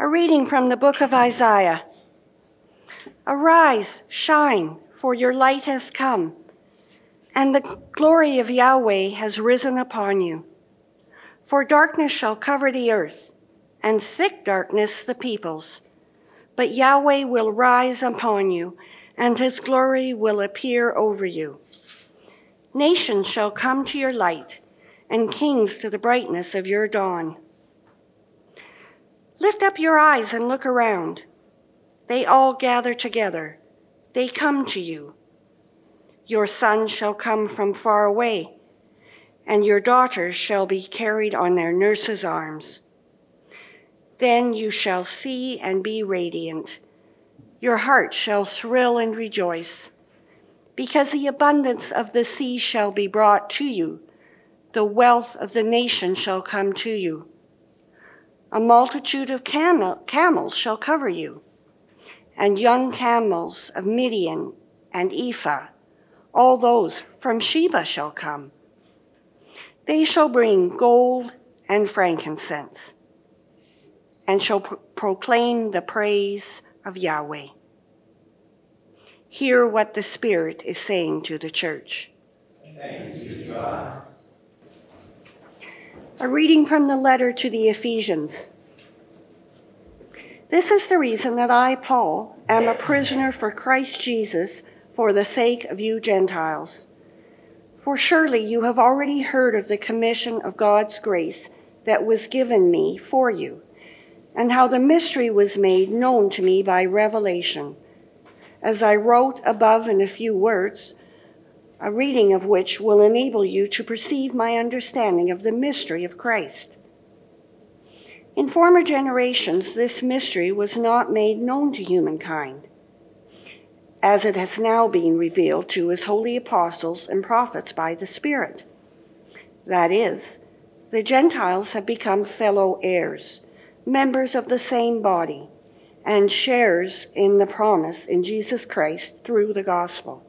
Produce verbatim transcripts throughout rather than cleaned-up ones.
A reading from the book of Isaiah. Arise, shine, for your light has come, and the glory of Yahweh has risen upon you. For darkness shall cover the earth, and thick darkness the peoples. But Yahweh will rise upon you, and his glory will appear over you. Nations shall come to your light, and kings to the brightness of your dawn. Lift up your eyes and look around. They all gather together. They come to you. Your sons shall come from far away, and your daughters shall be carried on their nurses' arms. Then you shall see and be radiant. Your heart shall thrill and rejoice, because the abundance of the sea shall be brought to you. The wealth of the nation shall come to you. A multitude of camel, camels shall cover you, and young camels of Midian and Ephah, all those from Sheba shall come. They shall bring gold and frankincense, and shall pro- proclaim the praise of Yahweh. Hear what the Spirit is saying to the church. Thanks be to God. A reading from the letter to the Ephesians. This is the reason that I, Paul, am a prisoner for Christ Jesus for the sake of you Gentiles. For surely you have already heard of the commission of God's grace that was given me for you, and how the mystery was made known to me by revelation. As I wrote above in a few words, a reading of which will enable you to perceive my understanding of the mystery of Christ. In former generations, this mystery was not made known to humankind, as it has now been revealed to his holy apostles and prophets by the Spirit. That is, the Gentiles have become fellow heirs, members of the same body, and sharers in the promise in Jesus Christ through the gospel.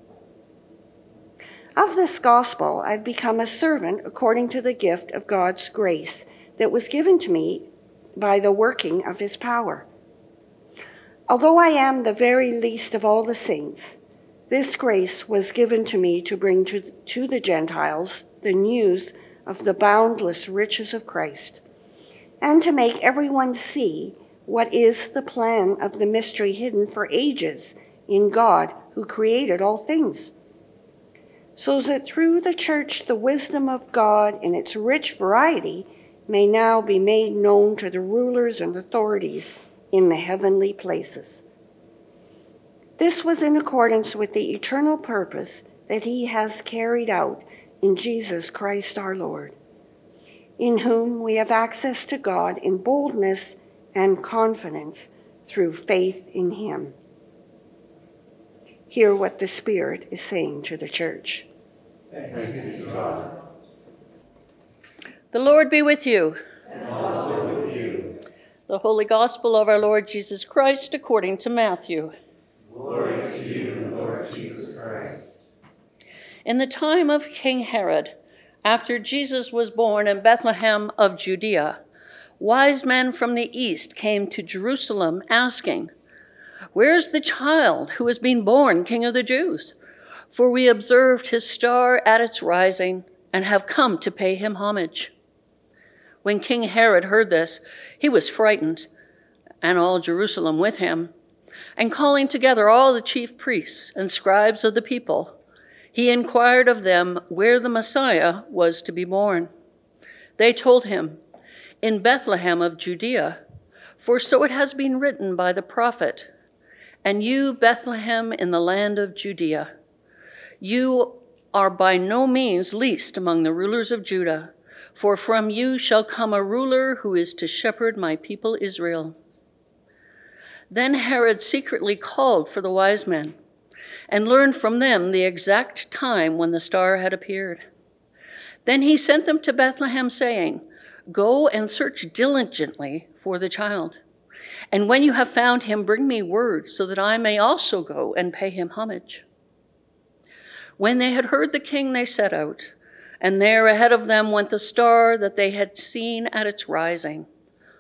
Of this gospel, I've become a servant according to the gift of God's grace that was given to me by the working of his power. Although I am the very least of all the saints, this grace was given to me to bring to, to the Gentiles the news of the boundless riches of Christ, and to make everyone see what is the plan of the mystery hidden for ages in God who created all things, so that through the church the wisdom of God in its rich variety may now be made known to the rulers and authorities in the heavenly places. This was in accordance with the eternal purpose that he has carried out in Jesus Christ our Lord, in whom we have access to God in boldness and confidence through faith in him. Hear what the Spirit is saying to the church. Thanks be to God. The Lord be with you. And also with you. The Holy Gospel of our Lord Jesus Christ according to Matthew. Glory to you, Lord Jesus Christ. In the time of King Herod, after Jesus was born in Bethlehem of Judea, wise men from the east came to Jerusalem asking, "Where's the child who has been born King of the Jews? For we observed his star at its rising and have come to pay him homage." When King Herod heard this, he was frightened, and all Jerusalem with him. And calling together all the chief priests and scribes of the people, he inquired of them where the Messiah was to be born. They told him, "In Bethlehem of Judea, for so it has been written by the prophet, 'And you, Bethlehem, in the land of Judea, you are by no means least among the rulers of Judah, for from you shall come a ruler who is to shepherd my people Israel.'" Then Herod secretly called for the wise men and learned from them the exact time when the star had appeared. Then he sent them to Bethlehem, saying, "Go and search diligently for the child. And when you have found him, bring me word so that I may also go and pay him homage." When they had heard the king, they set out, and there ahead of them went the star that they had seen at its rising,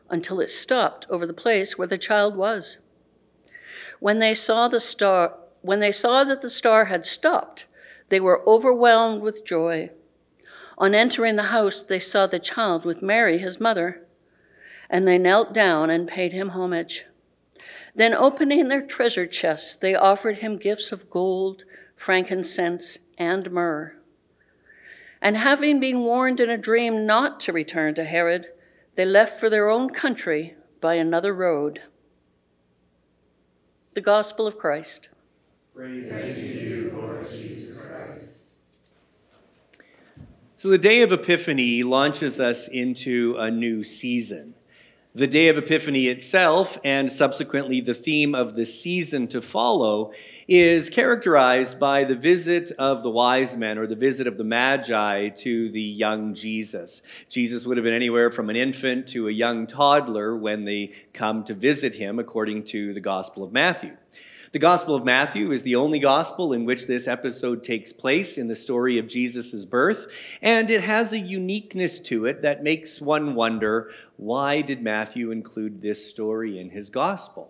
until it stopped over the place where the child was. When they saw the star, when they saw that the star had stopped, they were overwhelmed with joy. On entering the house, they saw the child with Mary, his mother, and they knelt down and paid him homage. Then opening their treasure chests, they offered him gifts of gold, frankincense, and myrrh. And having been warned in a dream not to return to Herod, they left for their own country by another road. The Gospel of Christ. Praise to you, Lord Jesus Christ. So the Day of Epiphany launches us into a new season. The Day of Epiphany itself, and subsequently the theme of the season to follow, is characterized by the visit of the wise men, or the visit of the Magi to the young Jesus. Jesus would have been anywhere from an infant to a young toddler when they come to visit him, according to the Gospel of Matthew. The Gospel of Matthew is the only gospel in which this episode takes place in the story of Jesus' birth, and it has a uniqueness to it that makes one wonder, why did Matthew include this story in his gospel?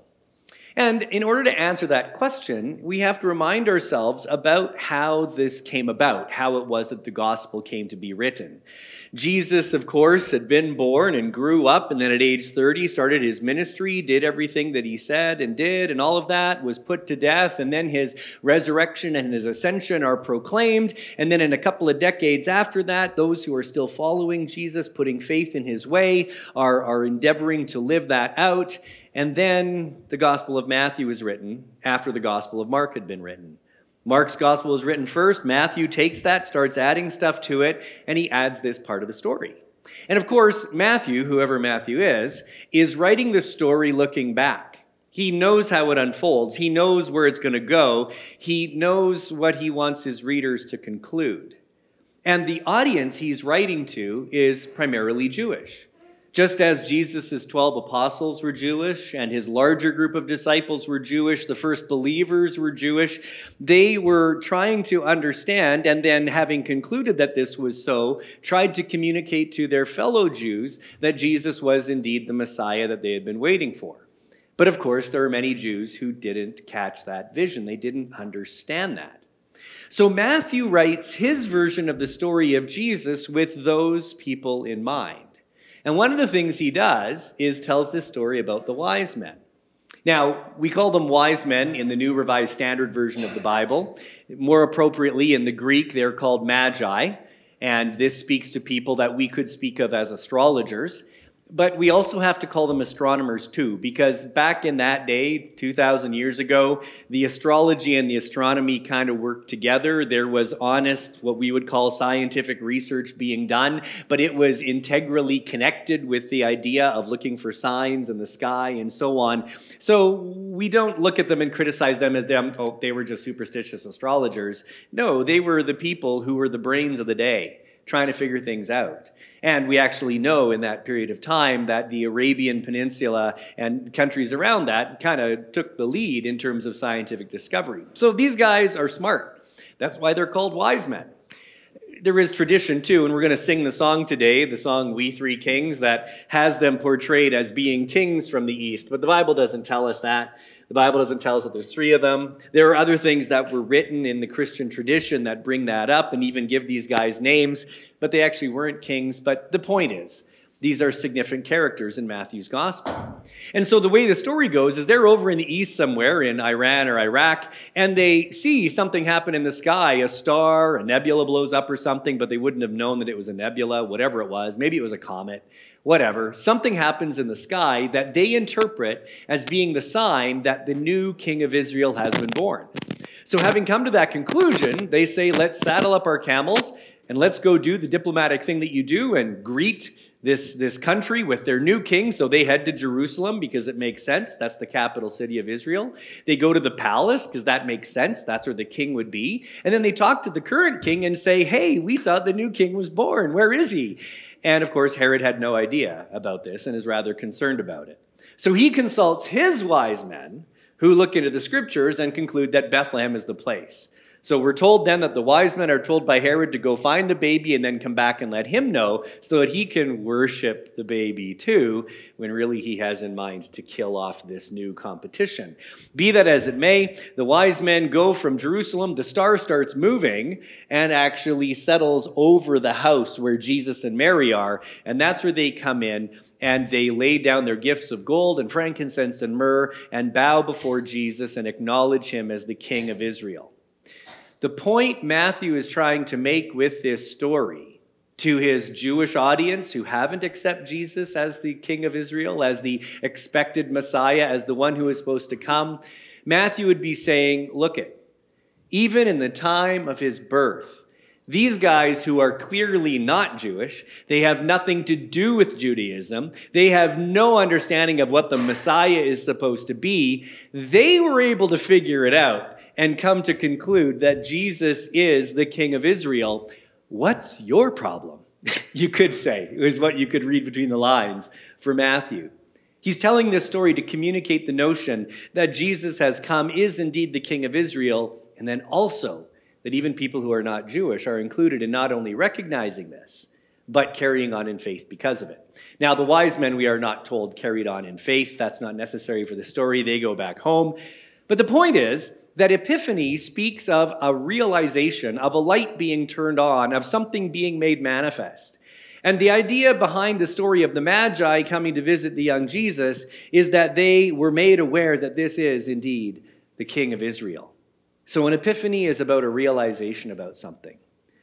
And in order to answer that question, we have to remind ourselves about how this came about, how it was that the gospel came to be written. Jesus, of course, had been born and grew up, and then at age thirty started his ministry, did everything that he said and did, and all of that, was put to death, and then his resurrection and his ascension are proclaimed, and then in a couple of decades after that, those who are still following Jesus, putting faith in his way, are, are endeavoring to live that out. And then the Gospel of Matthew is written after the Gospel of Mark had been written. Mark's Gospel is written first. Matthew takes that, starts adding stuff to it, and he adds this part of the story. And of course, Matthew, whoever Matthew is, is writing the story looking back. He knows how it unfolds. He knows where it's going to go. He knows what he wants his readers to conclude. And the audience he's writing to is primarily Jewish. Just as Jesus' twelve apostles were Jewish and his larger group of disciples were Jewish, the first believers were Jewish, they were trying to understand, and then having concluded that this was so, tried to communicate to their fellow Jews that Jesus was indeed the Messiah that they had been waiting for. But of course, there are many Jews who didn't catch that vision. They didn't understand that. So Matthew writes his version of the story of Jesus with those people in mind. And one of the things he does is tells this story about the wise men. Now, we call them wise men in the New Revised Standard Version of the Bible. More appropriately, in the Greek, they're called magi. And this speaks to people that we could speak of as astrologers. But we also have to call them astronomers too, because back in that day, two thousand years ago, the astrology and the astronomy kind of worked together. There was honest, what we would call scientific research being done, but it was integrally connected with the idea of looking for signs in the sky and so on. So we don't look at them and criticize them as them, oh, they were just superstitious astrologers. No, they were the people who were the brains of the day, trying to figure things out. And we actually know in that period of time that the Arabian Peninsula and countries around that kind of took the lead in terms of scientific discovery. So these guys are smart. That's why they're called wise men. There is tradition too, and we're going to sing the song today, the song We Three Kings, that has them portrayed as being kings from the East. But the Bible doesn't tell us that. The Bible doesn't tell us that there's three of them. There are other things that were written in the Christian tradition that bring that up and even give these guys names, but they actually weren't kings. But the point is, these are significant characters in Matthew's gospel. And so the way the story goes is they're over in the east somewhere in Iran or Iraq, and they see something happen in the sky, a star, a nebula blows up or something, but they wouldn't have known that it was a nebula, whatever it was. Maybe it was a comet. Whatever, something happens in the sky that they interpret as being the sign that the new king of Israel has been born. So having come to that conclusion, they say, let's saddle up our camels and let's go do the diplomatic thing that you do and greet this, this country with their new king. So they head to Jerusalem because it makes sense. That's the capital city of Israel. They go to the palace because that makes sense. That's where the king would be. And then they talk to the current king and say, hey, we saw the new king was born. Where is he? And of course, Herod had no idea about this and is rather concerned about it. So he consults his wise men who look into the scriptures and conclude that Bethlehem is the place. So we're told then that the wise men are told by Herod to go find the baby and then come back and let him know so that he can worship the baby too, when really he has in mind to kill off this new competition. Be that as it may, the wise men go from Jerusalem, the star starts moving and actually settles over the house where Jesus and Mary are, and that's where they come in. And they lay down their gifts of gold and frankincense and myrrh and bow before Jesus and acknowledge him as the King of Israel. The point Matthew is trying to make with this story to his Jewish audience who haven't accepted Jesus as the King of Israel, as the expected Messiah, as the one who is supposed to come, Matthew would be saying, look it, even in the time of his birth, these guys who are clearly not Jewish, they have nothing to do with Judaism, they have no understanding of what the Messiah is supposed to be, they were able to figure it out and come to conclude that Jesus is the King of Israel. What's your problem? You could say, is what you could read between the lines for Matthew. He's telling this story to communicate the notion that Jesus has come, is indeed the King of Israel, and then also that even people who are not Jewish are included in not only recognizing this, but carrying on in faith because of it. Now, the wise men, we are not told, carried on in faith. That's not necessary for the story. They go back home. But the point is that Epiphany speaks of a realization, of a light being turned on, of something being made manifest. And the idea behind the story of the Magi coming to visit the young Jesus is that they were made aware that this is indeed the King of Israel. So an epiphany is about a realization about something.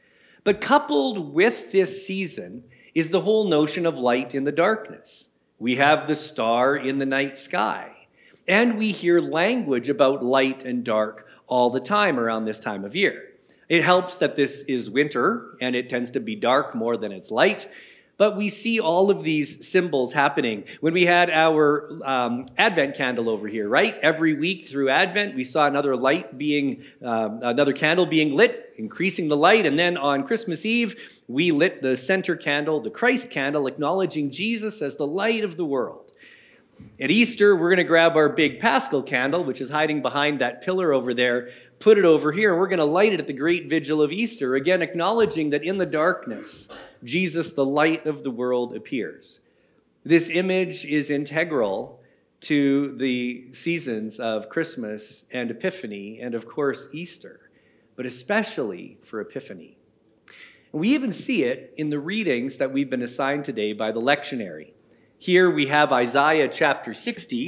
But coupled with this season is the whole notion of light in the darkness. We have the star in the night sky. And we hear language about light and dark all the time around this time of year. It helps that this is winter and it tends to be dark more than it's light. But we see all of these symbols happening. When we had our um, Advent candle over here, right? Every week through Advent, we saw another light being, um, another candle being lit, increasing the light. And then on Christmas Eve, we lit the center candle, the Christ candle, acknowledging Jesus as the light of the world. At Easter, we're going to grab our big Paschal candle, which is hiding behind that pillar over there, put it over here, and we're going to light it at the great vigil of Easter, again acknowledging that in the darkness, Jesus, the light of the world, appears. This image is integral to the seasons of Christmas and Epiphany, and of course Easter, but especially for Epiphany. And we even see it in the readings that we've been assigned today by the lectionary. Here we have Isaiah chapter sixty,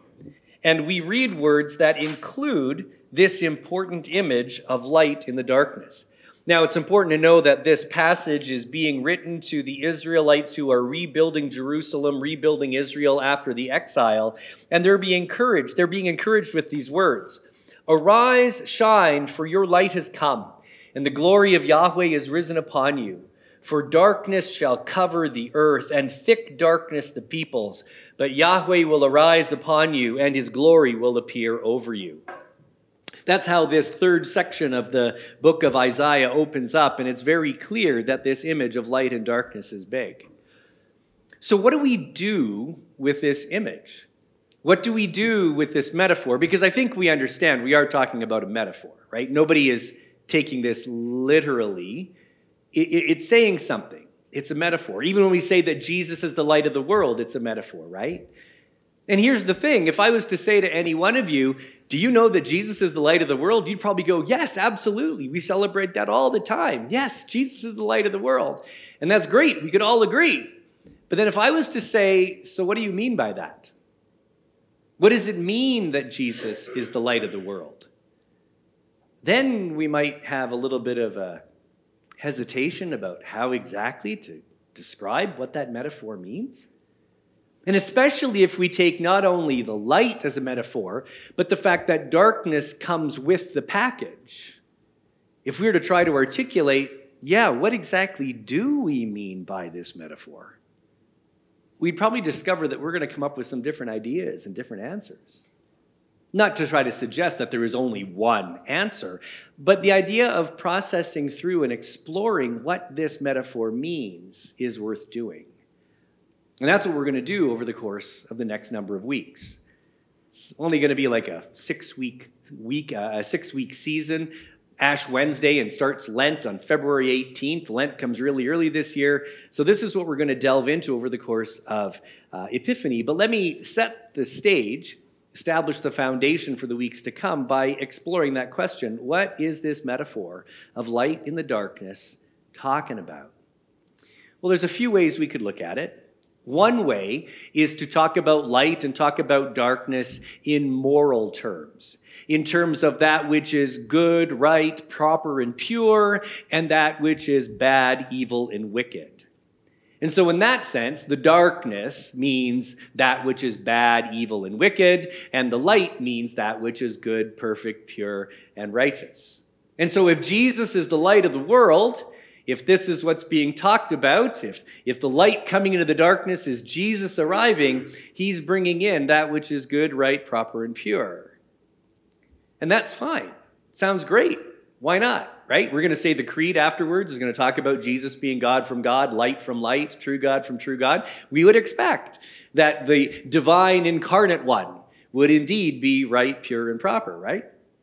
and we read words that include this important image of light in the darkness. Now, it's important to know that this passage is being written to the Israelites who are rebuilding Jerusalem, rebuilding Israel after the exile, and they're being encouraged. They're being encouraged with these words. Arise, shine, for your light has come, and the glory of Yahweh is risen upon you. For darkness shall cover the earth, and thick darkness the peoples. But Yahweh will arise upon you, and his glory will appear over you. That's how this third section of the book of Isaiah opens up, and it's very clear that this image of light and darkness is big. So what do we do with this image? What do we do with this metaphor? Because I think we understand we are talking about a metaphor, right? Nobody is taking this literally. It's saying something. It's a metaphor. Even when we say that Jesus is the light of the world, it's a metaphor, right? And here's the thing. If I was to say to any one of you, do you know that Jesus is the light of the world? You'd probably go, yes, absolutely. We celebrate that all the time. Yes, Jesus is the light of the world. And that's great. We could all agree. But then if I was to say, so what do you mean by that? What does it mean that Jesus is the light of the world? Then we might have a little bit of a hesitation about how exactly to describe what that metaphor means. And especially if we take not only the light as a metaphor, but the fact that darkness comes with the package. If we were to try to articulate, yeah, what exactly do we mean by this metaphor? We'd probably discover that we're going to come up with some different ideas and different answers. Not to try to suggest that there is only one answer, but the idea of processing through and exploring what this metaphor means is worth doing. And that's what we're going to do over the course of the next number of weeks. It's only going to be like a six-week week, uh, a six-week season. Ash Wednesday and starts Lent on February eighteenth. Lent comes really early this year. So this is what we're going to delve into over the course of uh, Epiphany. But let me set the stage, establish the foundation for the weeks to come by exploring that question. What is this metaphor of light in the darkness talking about? Well, there's a few ways we could look at it. One way is to talk about light and talk about darkness in moral terms, in terms of that which is good, right, proper, and pure, and that which is bad, evil, and wicked. And so in that sense, the darkness means that which is bad, evil, and wicked, and the light means that which is good, perfect, pure, and righteous. And so if Jesus is the light of the world, if this is what's being talked about, if, if the light coming into the darkness is Jesus arriving, he's bringing in that which is good, right, proper, and pure. And that's fine. Sounds great. Why not, right? We're going to say the creed afterwards is going to talk about Jesus being God from God, light from light, true God from true God. We would expect that the divine incarnate one would indeed be right, pure, and proper, right?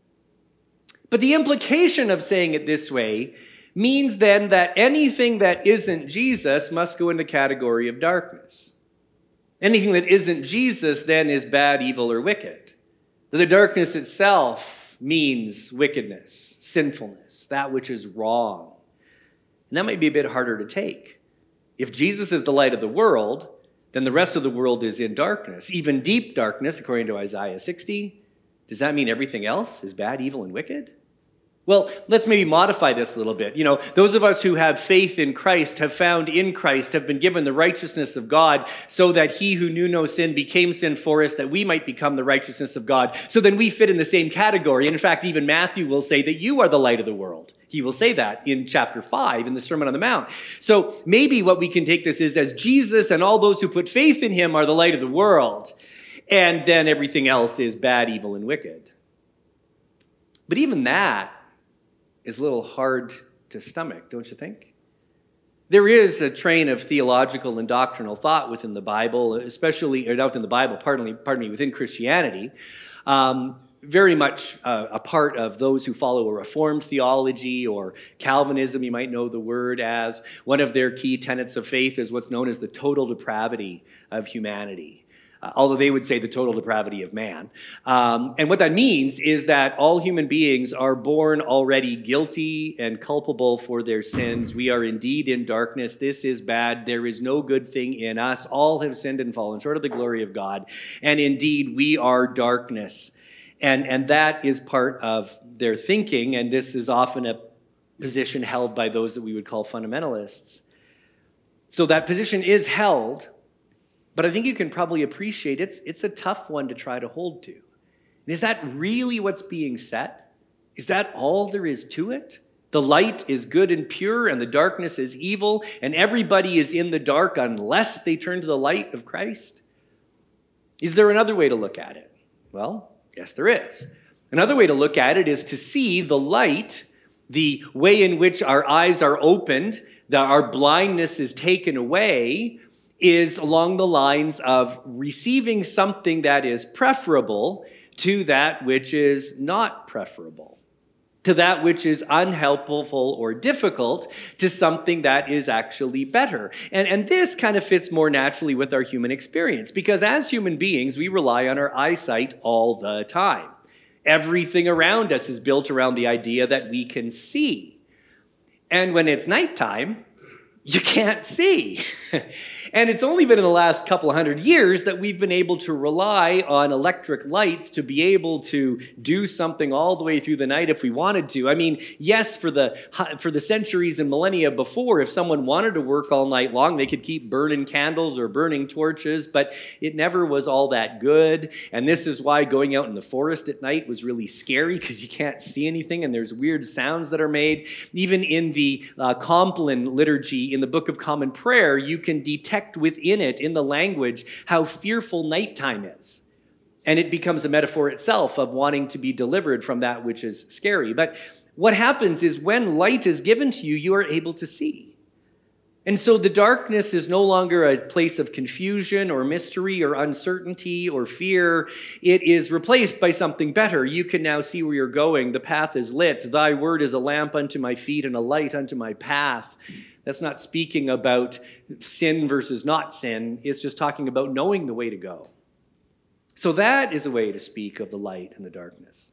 But the implication of saying it this way means then that anything that isn't Jesus must go in the category of darkness. Anything that isn't Jesus then is bad, evil, or wicked. The darkness itself means wickedness, sinfulness, that which is wrong. And that might be a bit harder to take. If Jesus is the light of the world, then the rest of the world is in darkness, even deep darkness, according to Isaiah sixty. Does that mean everything else is bad, evil, and wicked? Well, let's maybe modify this a little bit. You know, those of us who have faith in Christ, have found in Christ, have been given the righteousness of God, so that he who knew no sin became sin for us, that we might become the righteousness of God. So then we fit in the same category. And in fact, even Matthew will say that you are the light of the world. He will say that in chapter five in the Sermon on the Mount. So maybe what we can take this is as Jesus and all those who put faith in him are the light of the world, and then everything else is bad, evil, and wicked. But even that is a little hard to stomach, don't you think? There is a train of theological and doctrinal thought within the Bible, especially, or not within the Bible, pardon me, pardon me within Christianity, um, very much uh, a part of those who follow a Reformed theology or Calvinism, you might know the word as. One of their key tenets of faith is what's known as the total depravity of humanity. Uh, although they would say the total depravity of man. Um, and what that means is that all human beings are born already guilty and culpable for their sins. We are indeed in darkness. This is bad. There is no good thing in us. All have sinned and fallen short of the glory of God. And indeed, we are darkness. And, and that is part of their thinking, and this is often a position held by those that we would call fundamentalists. So that position is held, but I think you can probably appreciate it's, it's a tough one to try to hold to. And is that really what's being said? Is that all there is to it? The light is good and pure, and the darkness is evil, and everybody is in the dark unless they turn to the light of Christ? Is there another way to look at it? Well, yes, there is. Another way to look at it is to see the light, the way in which our eyes are opened, that our blindness is taken away, is along the lines of receiving something that is preferable to that which is not preferable, to that which is unhelpful or difficult, to something that is actually better. And, and this kind of fits more naturally with our human experience, because as human beings, we rely on our eyesight all the time. Everything around us is built around the idea that we can see. And when it's nighttime, you can't see. And it's only been in the last couple of hundred years that we've been able to rely on electric lights to be able to do something all the way through the night if we wanted to. I mean, yes, for the for the centuries and millennia before, if someone wanted to work all night long, they could keep burning candles or burning torches, but it never was all that good. And this is why going out in the forest at night was really scary, because you can't see anything and there's weird sounds that are made. Even in the uh, Compline liturgy, in the Book of Common Prayer, you can detect within it, in the language, how fearful nighttime is. And it becomes a metaphor itself of wanting to be delivered from that which is scary. But what happens is when light is given to you, you are able to see. And so the darkness is no longer a place of confusion or mystery or uncertainty or fear. It is replaced by something better. You can now see where you're going. The path is lit. Thy word is a lamp unto my feet and a light unto my path. That's not speaking about sin versus not sin. It's just talking about knowing the way to go. So that is a way to speak of the light and the darkness.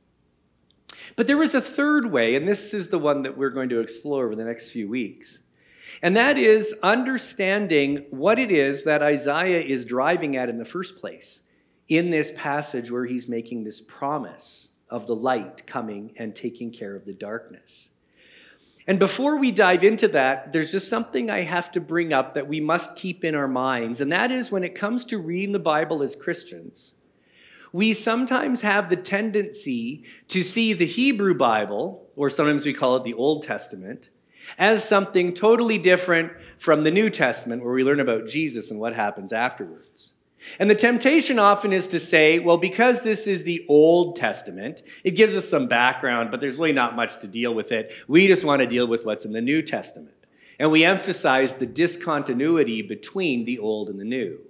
But there is a third way, and this is the one that we're going to explore over the next few weeks. And that is understanding what it is that Isaiah is driving at in the first place in this passage where he's making this promise of the light coming and taking care of the darkness. And before we dive into that, there's just something I have to bring up that we must keep in our minds, and that is when it comes to reading the Bible as Christians, we sometimes have the tendency to see the Hebrew Bible, or sometimes we call it the Old Testament, as something totally different from the New Testament, where we learn about Jesus and what happens afterwards. And the temptation often is to say, well, because this is the Old Testament, it gives us some background, but there's really not much to deal with it. We just want to deal with what's in the New Testament. And we emphasize the discontinuity between the Old and the New.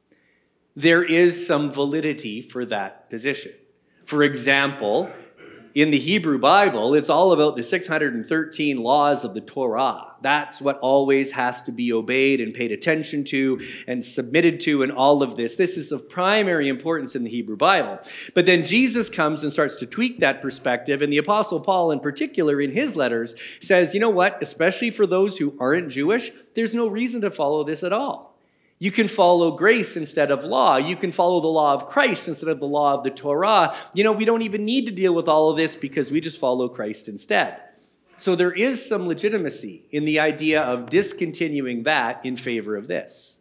There is some validity for that position. For example, in the Hebrew Bible, it's all about the six hundred thirteen laws of the Torah. That's what always has to be obeyed and paid attention to and submitted to and all of this. This is of primary importance in the Hebrew Bible. But then Jesus comes and starts to tweak that perspective, and the Apostle Paul in particular in his letters says, you know what, especially for those who aren't Jewish, there's no reason to follow this at all. You can follow grace instead of law. You can follow the law of Christ instead of the law of the Torah. You know, we don't even need to deal with all of this because we just follow Christ instead. So there is some legitimacy in the idea of discontinuing that in favor of this.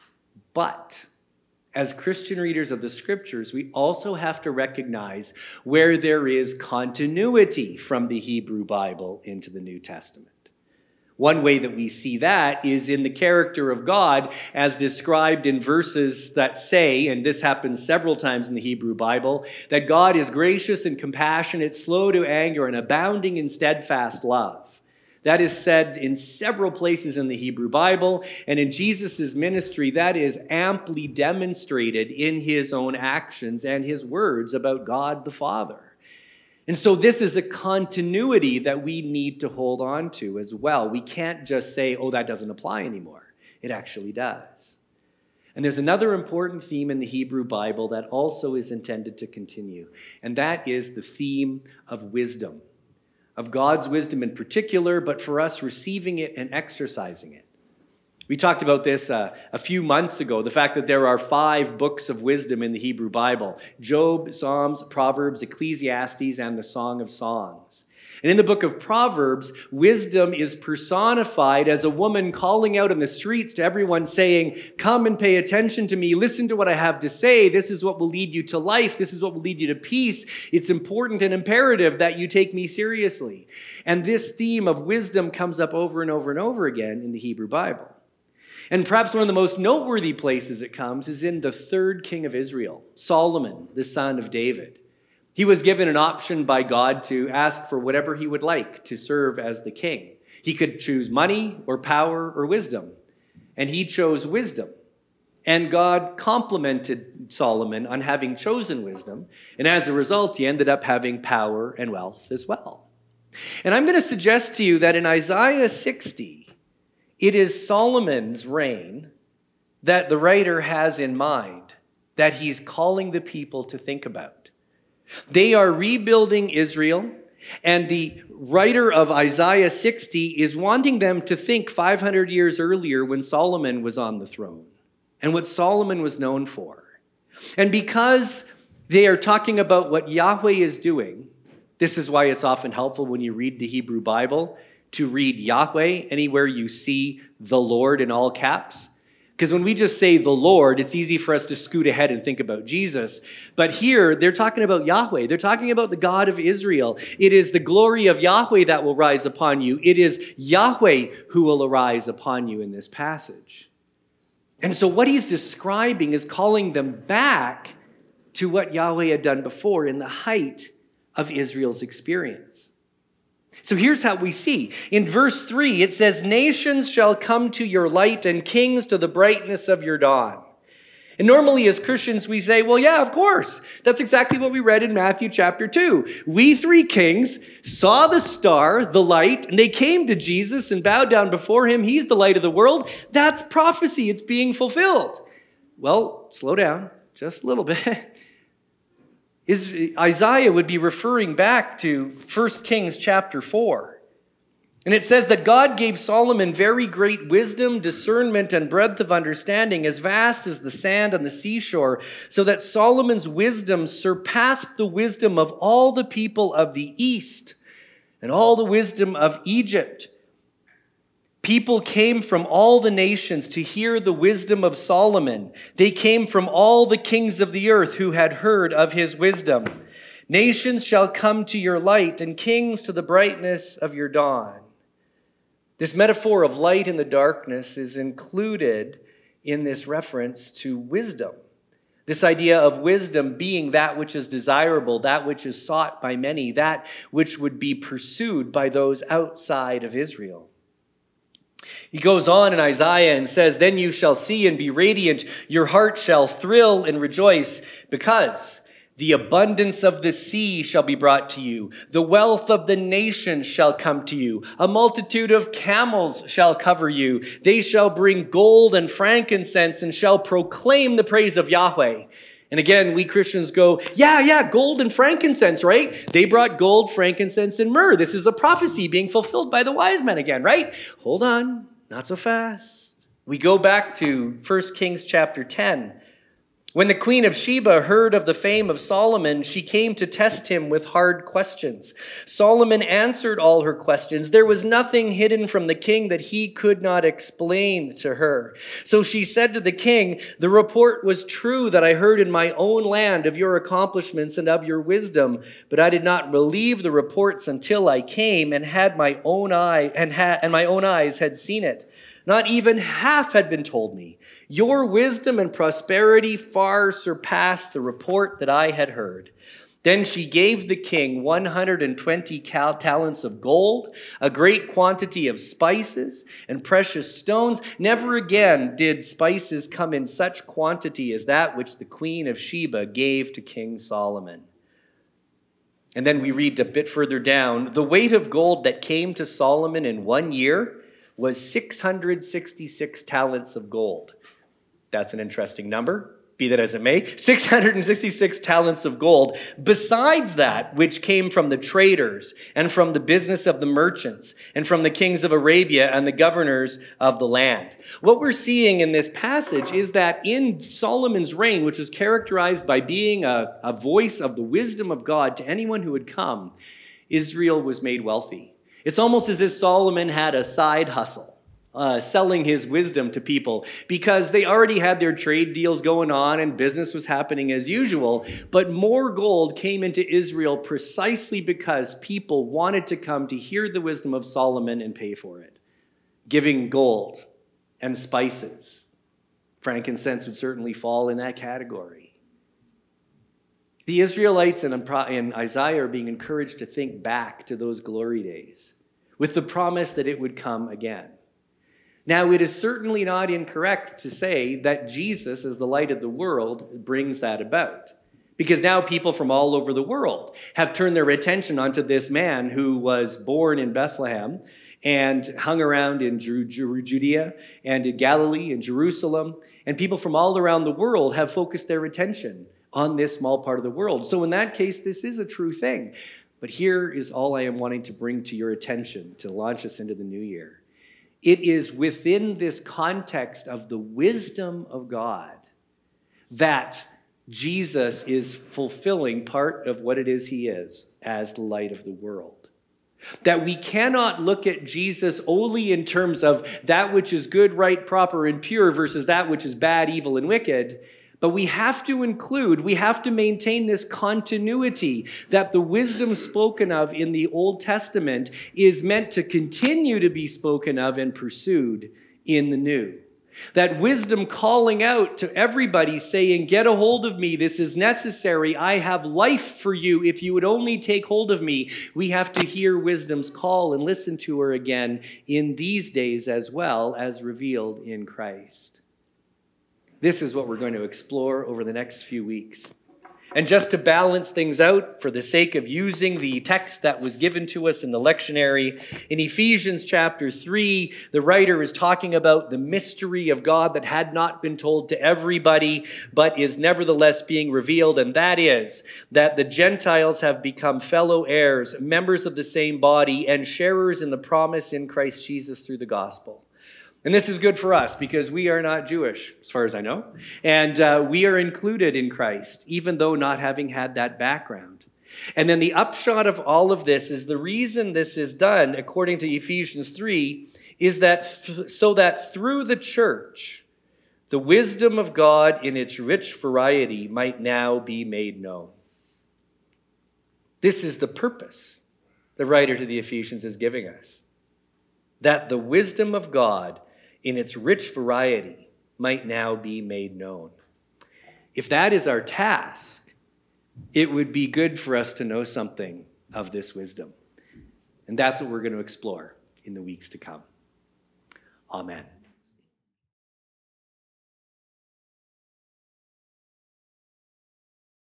But as Christian readers of the Scriptures, we also have to recognize where there is continuity from the Hebrew Bible into the New Testament. One way that we see that is in the character of God as described in verses that say, and this happens several times in the Hebrew Bible, that God is gracious and compassionate, slow to anger, and abounding in steadfast love. That is said in several places in the Hebrew Bible, and in Jesus' ministry, that is amply demonstrated in his own actions and his words about God the Father. And so this is a continuity that we need to hold on to as well. We can't just say, oh, that doesn't apply anymore. It actually does. And there's another important theme in the Hebrew Bible that also is intended to continue, and that is the theme of wisdom, of God's wisdom in particular, but for us receiving it and exercising it. We talked about this uh, a few months ago, the fact that there are five books of wisdom in the Hebrew Bible: Job, Psalms, Proverbs, Ecclesiastes, and the Song of Songs. And in the book of Proverbs, wisdom is personified as a woman calling out in the streets to everyone saying, come and pay attention to me, listen to what I have to say, this is what will lead you to life, this is what will lead you to peace. It's important and imperative that you take me seriously. And this theme of wisdom comes up over and over and over again in the Hebrew Bible. And perhaps one of the most noteworthy places it comes is in the third king of Israel, Solomon, the son of David. He was given an option by God to ask for whatever he would like to serve as the king. He could choose money or power or wisdom, and he chose wisdom. And God complimented Solomon on having chosen wisdom, and as a result, he ended up having power and wealth as well. And I'm going to suggest to you that in Isaiah sixty, it is Solomon's reign that the writer has in mind, that he's calling the people to think about. They are rebuilding Israel, and the writer of Isaiah sixty is wanting them to think five hundred years earlier when Solomon was on the throne and what Solomon was known for. And because they are talking about what Yahweh is doing, this is why it's often helpful when you read the Hebrew Bible to read Yahweh anywhere you see the Lord in all caps. Because when we just say the Lord, it's easy for us to scoot ahead and think about Jesus. But here, they're talking about Yahweh. They're talking about the God of Israel. It is the glory of Yahweh that will rise upon you. It is Yahweh who will arise upon you in this passage. And so what he's describing is calling them back to what Yahweh had done before in the height of Israel's experience. So here's how we see. In verse three, it says, nations shall come to your light and kings to the brightness of your dawn. And normally as Christians, we say, well, yeah, of course. That's exactly what we read in Matthew chapter two. We three kings saw the star, the light, and they came to Jesus and bowed down before him. He's the light of the world. That's prophecy. It's being fulfilled. Well, slow down just a little bit. Is Isaiah would be referring back to First Kings chapter four. And it says that God gave Solomon very great wisdom, discernment, and breadth of understanding, as vast as the sand on the seashore, so that Solomon's wisdom surpassed the wisdom of all the people of the East and all the wisdom of Egypt. People came from all the nations to hear the wisdom of Solomon. They came from all the kings of the earth who had heard of his wisdom. Nations shall come to your light, and kings to the brightness of your dawn. This metaphor of light in the darkness is included in this reference to wisdom. This idea of wisdom being that which is desirable, that which is sought by many, that which would be pursued by those outside of Israel. He goes on in Isaiah and says, then you shall see and be radiant. Your heart shall thrill and rejoice, because the abundance of the sea shall be brought to you. The wealth of the nations shall come to you. A multitude of camels shall cover you. They shall bring gold and frankincense and shall proclaim the praise of Yahweh. And again, we Christians go, yeah, yeah, gold and frankincense, right? They brought gold, frankincense, and myrrh. This is a prophecy being fulfilled by the wise men again, right? Hold on, not so fast. We go back to First Kings chapter ten. When the queen of Sheba heard of the fame of Solomon, she came to test him with hard questions. Solomon answered all her questions. There was nothing hidden from the king that he could not explain to her. So she said to the king, the report was true that I heard in my own land of your accomplishments and of your wisdom, but I did not believe the reports until I came and had my own eye and, ha- and my own eyes had seen it. Not even half had been told me. Your wisdom and prosperity far surpassed the report that I had heard. Then she gave the king one hundred twenty cal- talents of gold, a great quantity of spices and precious stones. Never again did spices come in such quantity as that which the queen of Sheba gave to King Solomon. And then we read a bit further down, the weight of gold that came to Solomon in one year was six hundred sixty-six talents of gold. That's an interesting number, be that as it may. six hundred sixty-six talents of gold, besides that which came from the traders and from the business of the merchants and from the kings of Arabia and the governors of the land. What we're seeing in this passage is that in Solomon's reign, which was characterized by being a, a voice of the wisdom of God to anyone who would come, Israel was made wealthy. It's almost as if Solomon had a side hustle, uh, selling his wisdom to people, because they already had their trade deals going on and business was happening as usual. But more gold came into Israel precisely because people wanted to come to hear the wisdom of Solomon and pay for it, giving gold and spices. Frankincense would certainly fall in that category. The Israelites in Isaiah are being encouraged to think back to those glory days, with the promise that it would come again. Now, it is certainly not incorrect to say that Jesus, as the light of the world, brings that about. Because now people from all over the world have turned their attention onto this man who was born in Bethlehem and hung around in Judea and in Galilee and Jerusalem. And people from all around the world have focused their attention on this small part of the world. So in that case, this is a true thing. But here is all I am wanting to bring to your attention to launch us into the new year. It is within this context of the wisdom of God that Jesus is fulfilling part of what it is he is as the light of the world. That we cannot look at Jesus only in terms of that which is good, right, proper, and pure versus that which is bad, evil, and wicked. But we have to include, we have to maintain this continuity that the wisdom spoken of in the Old Testament is meant to continue to be spoken of and pursued in the New. That wisdom calling out to everybody saying, get a hold of me, this is necessary, I have life for you if you would only take hold of me. We have to hear wisdom's call and listen to her again in these days as well as revealed in Christ. This is what we're going to explore over the next few weeks. And just to balance things out, for the sake of using the text that was given to us in the lectionary, in Ephesians chapter three, the writer is talking about the mystery of God that had not been told to everybody, but is nevertheless being revealed, and that is that the Gentiles have become fellow heirs, members of the same body, and sharers in the promise in Christ Jesus through the gospel. And this is good for us because we are not Jewish, as far as I know. And uh, we are included in Christ, even though not having had that background. And then the upshot of all of this is the reason this is done, according to Ephesians three, is that th- so that through the church, the wisdom of God in its rich variety might now be made known. This is the purpose the writer to the Ephesians is giving us. That the wisdom of God in its rich variety might now be made known. If that is our task, it would be good for us to know something of this wisdom. And that's what we're going to explore in the weeks to come. Amen.